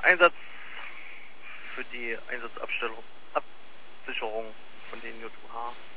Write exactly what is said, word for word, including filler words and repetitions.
Einsatz für die Einsatzabstellung, Absicherung von den J U H.